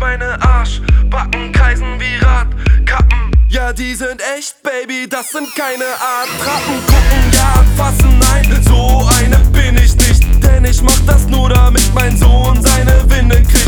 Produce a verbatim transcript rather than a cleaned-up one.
meine Arschbacken kreisen wie Radkappen. Ja, die sind echt, Baby, das sind keine Attrappen. Gucken, ja, anfassen, nein, so eine bin ich nicht. Denn ich mach das nur, damit mein Sohn seine Winde kriegt.